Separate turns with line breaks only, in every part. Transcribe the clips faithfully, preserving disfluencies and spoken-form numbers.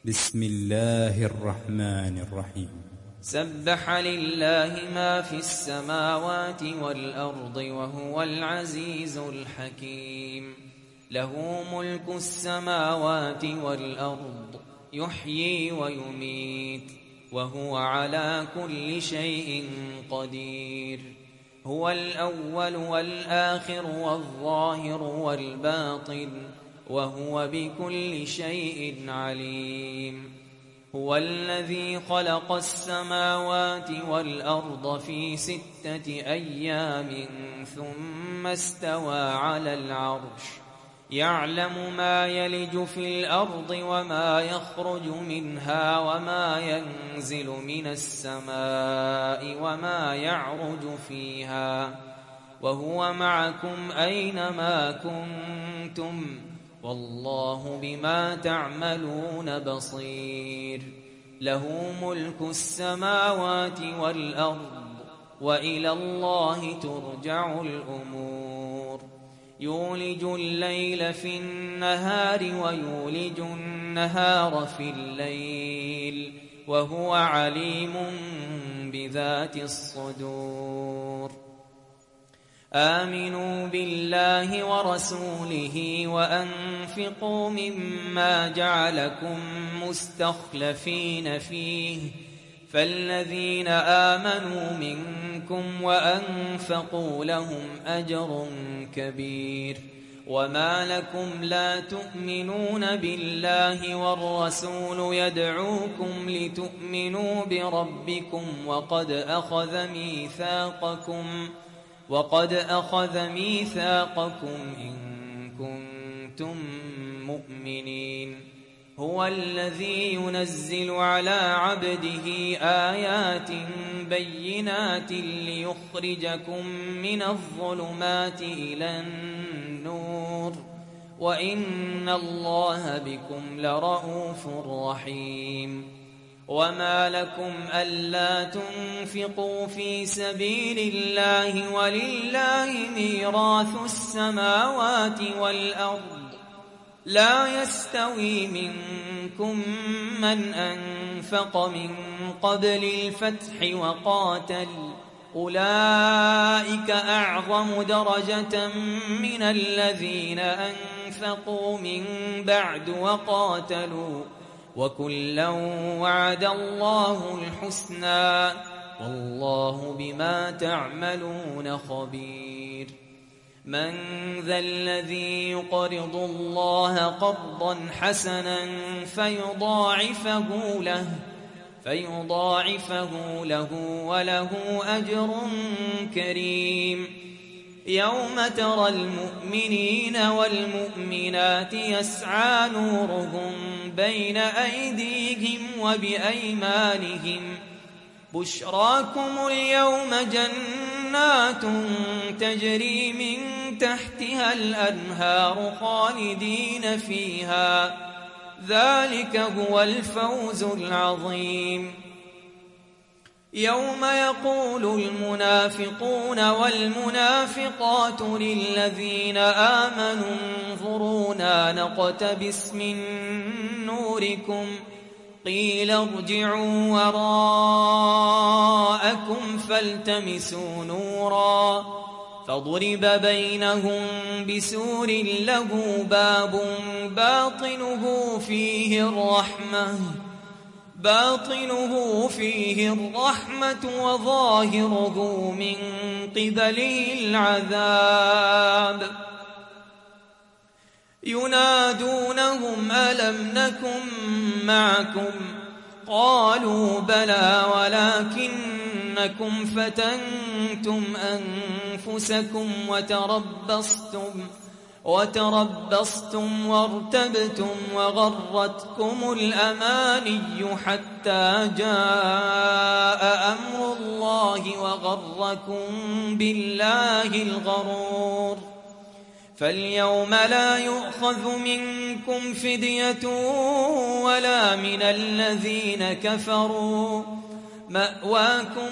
بسم الله الرحمن الرحيم.
سبح لله ما في السماوات والأرض وهو العزيز الحكيم. له ملك السماوات والأرض يحيي ويميت وهو على كل شيء قدير. هو الأول والآخر والظاهر والباطن وهو بكل شيء عليم. هو الذي خلق السماوات والأرض في ستة أيام ثم استوى على العرش يعلم ما يلج في الأرض وما يخرج منها وما ينزل من السماء وما يعرج فيها وهو معكم أينما كنتم والله بما تعملون بصير. له ملك السماوات والأرض وإلى الله ترجع الأمور. يولج الليل في النهار ويولج النهار في الليل وهو عليم بذات الصدور. آمنوا بالله ورسوله وأنفقوا مما جعلكم مستخلفين فيه فالذين آمنوا منكم وأنفقوا لهم أجر كبير. وما لكم لا تؤمنون بالله والرسول يدعوكم لتؤمنوا بربكم وقد أخذ ميثاقكم وقد أخذ ميثاقكم إن كنتم مؤمنين. هو الذي ينزل على عبده آيات بينات ليخرجكم من الظلمات إلى النور وإن الله بكم لرءوف رحيم. وما لكم ألا تنفقوا في سبيل الله ولله ميراث السماوات والأرض لا يستوي منكم من أنفق من قبل الفتح وقاتل أولئك أعظم درجة من الذين أنفقوا من بعد وقاتلوا وكلا وعد الله الحسنى والله بما تعملون خبير. من ذا الذي يقرض الله قرضا حسنا فيضاعفه له فيضاعفه له وله أجر كريم. يوم ترى المؤمنين والمؤمنات يسعى نورهم بين أيديهم وبأيمانهم بشراكم اليوم جنات تجري من تحتها الأنهار خالدين فيها ذلك هو الفوز العظيم. يوم يقول المنافقون والمنافقات للذين آمنوا انظرونا نقتبس من نوركم قيل ارجعوا وراءكم فالتمسوا نورا فضرب بينهم بسور له باب باطنه فيه الرحمة باطنه فيه الرحمة وظاهره من قبله العذاب. ينادونهم ألم نكن معكم قالوا بلى ولكنكم فتنتم أنفسكم وتربصتم وتربصتم وارتبتم وغرتكم الأماني حتى جاء أمر الله وغركم بالله الغرور. فاليوم لا يؤخذ منكم فدية ولا من الذين كفروا مأواكم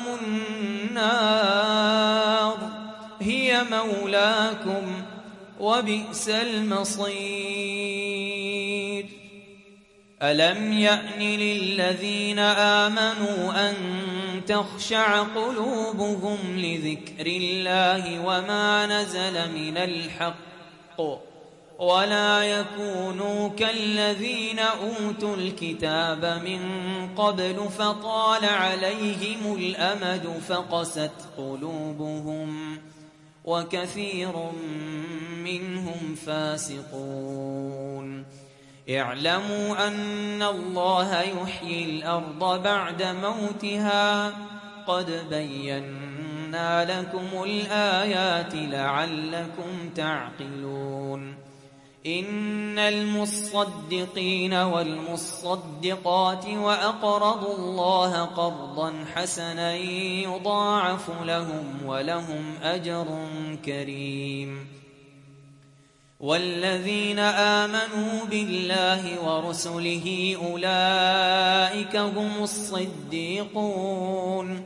النار هي مولاكم وبئس المصير. ألم يأن للذين آمنوا أن تخشع قلوبهم لذكر الله وما نزل من الحق ولا يكونوا كالذين أوتوا الكتاب من قبل فطال عليهم الأمد فقست قلوبهم وكثير منهم فاسقون اعلموا أن الله يحيي الأرض بعد موتها قد بينا لكم الآيات لعلكم تعقلون إن المصدقين والمصدقات وأقرضوا الله قرضا حسنا يضاعف لهم ولهم أجر كريم والذين آمنوا بالله ورسله أولئك هم الصديقون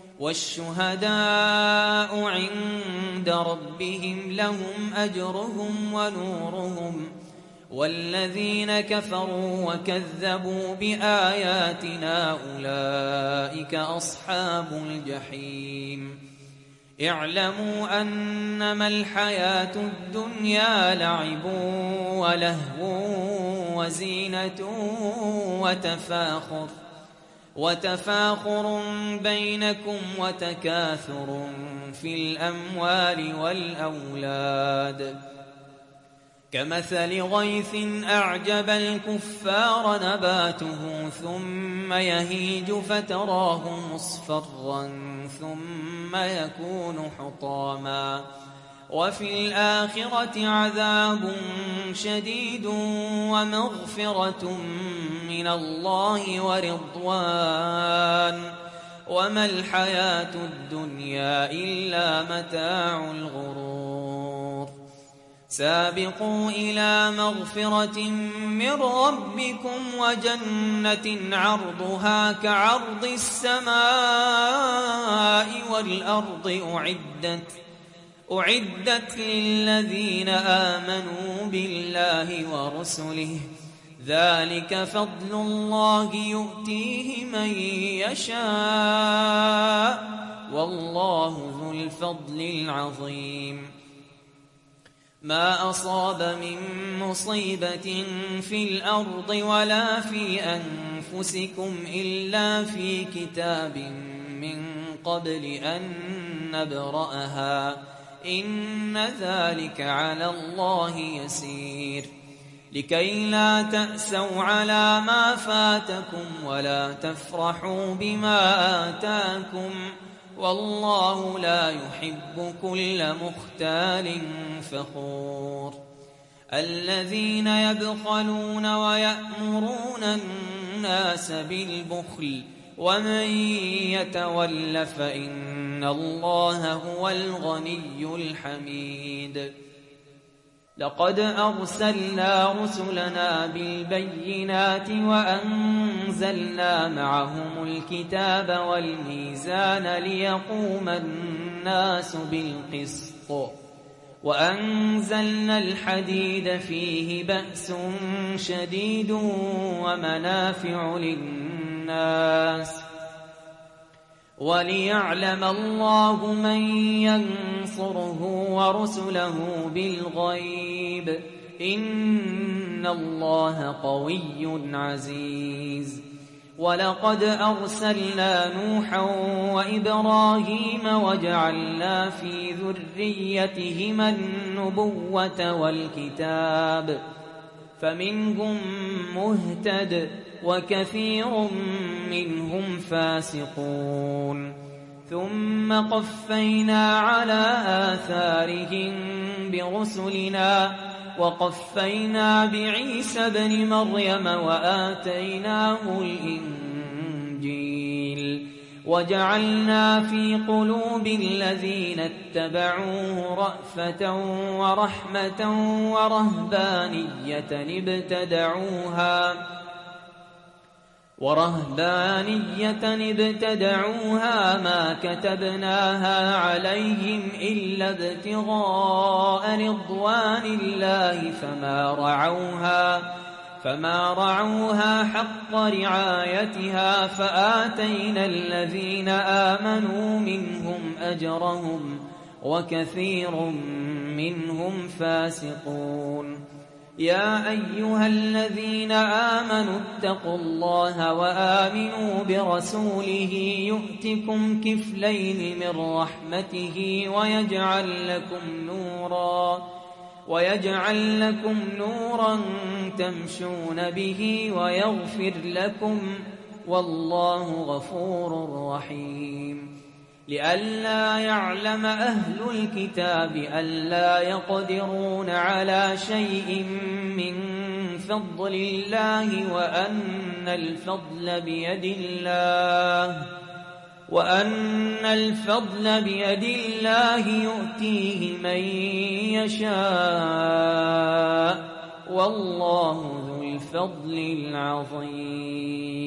والشهداء عند ربهم لهم أجرهم ونورهم والذين كفروا وكذبوا بآياتنا أولئك أصحاب الجحيم اعلموا أنما الحياة الدنيا لعب ولهو وزينة وتفاخر وتفاخر بينكم وتكاثر في الأموال والأولاد كمثل غيث أعجب الكفار نباته ثم يهيج فتراه مصفرا ثم يكون حطاما وفي الآخرة عذاب شديد ومغفرة من الله ورضوان وما الحياة الدنيا إلا متاع الغرور سابقوا إلى مغفرة من ربكم وجنة عرضها كعرض السماء والأرض أعدت أعدت للذين آمنوا بالله ورسله ذلك فضل الله يؤتيه من يشاء والله ذو الفضل العظيم ما أصاب من مصيبة في الأرض ولا في أنفسكم إلا في كتاب من قبل أن نبرأها إن ذلك على الله يسير لكي لا تأسوا على ما فاتكم ولا تفرحوا بما آتاكم والله لا يحب كل مختال فخور الذين يبخلون ويأمرون الناس بالبخل ومن يتول فإن الله هو الغني الحميد لقد أرسلنا رسلنا بالبينات وأنزلنا معهم الكتاب والميزان ليقوم الناس بالقسط وأنزلنا الحديد فيه بأس شديد ومنافع للناس وليعلم الله من ينصره ورسله بالغيب إن الله قوي عزيز ولقد أرسلنا نوحا وإبراهيم وجعلنا في ذريتهما النبوة والكتاب فمنهم مهتد وكثير منهم فاسقون ثم قفينا على آثارهم برسلنا وقفينا بعيسى ابن مريم وآتيناه الإنجيل وجعلنا في قلوب الذين اتبعوه رأفة ورحمة ورهبانية ابتدعوها ورهبانية ابتدعوها ما كتبناها عليهم إلا ابتغاء رضوان الله فما رعوها فما رعوها حق رعايتها فآتينا الذين آمنوا منهم أجرهم وكثير منهم فاسقون. يا أيها الذين آمنوا اتقوا الله وآمنوا برسوله يؤتكم كفلين من رحمته ويجعل لكم نورا ويجعل لكم نورا تمشون به ويغفر لكم والله غفور رحيم. لئلا يعلم أهل الكتاب ألا يقدرون على شيء من فضل الله وأن الفضل بيد الله وأن الفضل بيد الله يؤتيه من يشاء والله ذو الفضل العظيم.